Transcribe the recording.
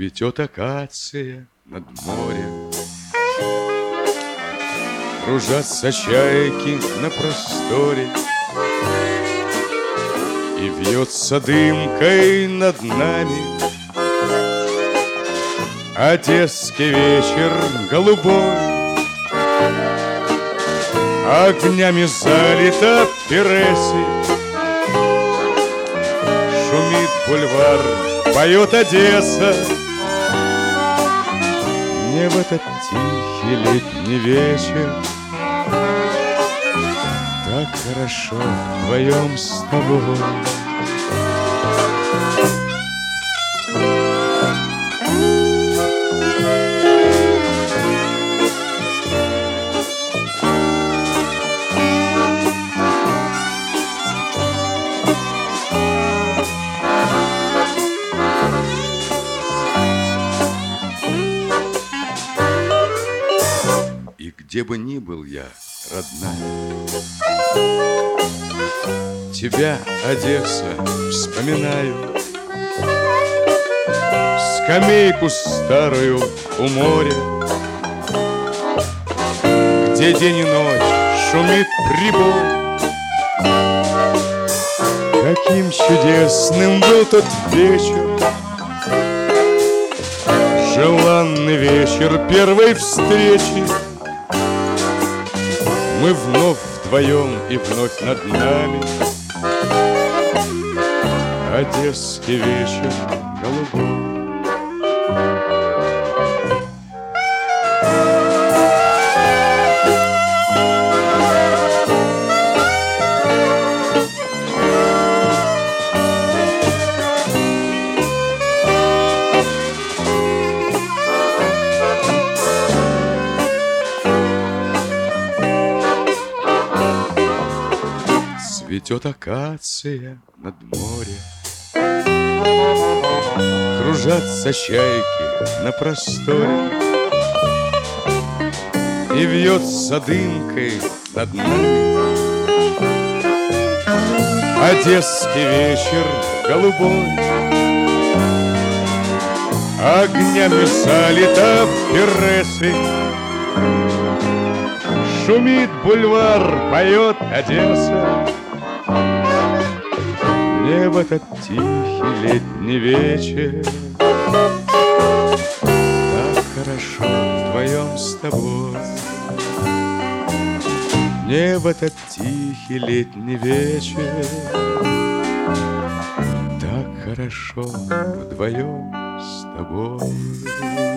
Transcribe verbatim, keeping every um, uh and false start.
Цветет акация над морем, кружатся чайки на просторе, и вьется дымкой над нами одесский вечер голубой. Огнями залита Переси, шумит бульвар, поет Одесса. Мне в этот тихий летний вечер так хорошо вдвоем с тобой. Где бы ни был я, родная, тебя, Одесса, вспоминаю. Скамейку старую у моря, где день и ночь шумит прибой. Каким чудесным был тот вечер, желанный вечер первой встречи. Мы вновь вдвоем и вновь над нами одесский вечер голубой. Цветет акация над морем, кружатся чайки на просторе, и вьется дымкой над нами одесский вечер голубой. Огнями залита Переси, шумит бульвар, поет Одесса. Мне в этот тихий летний вечер так хорошо вдвоем с тобой. Мне в этот тихий летний вечер так хорошо вдвоем с тобой.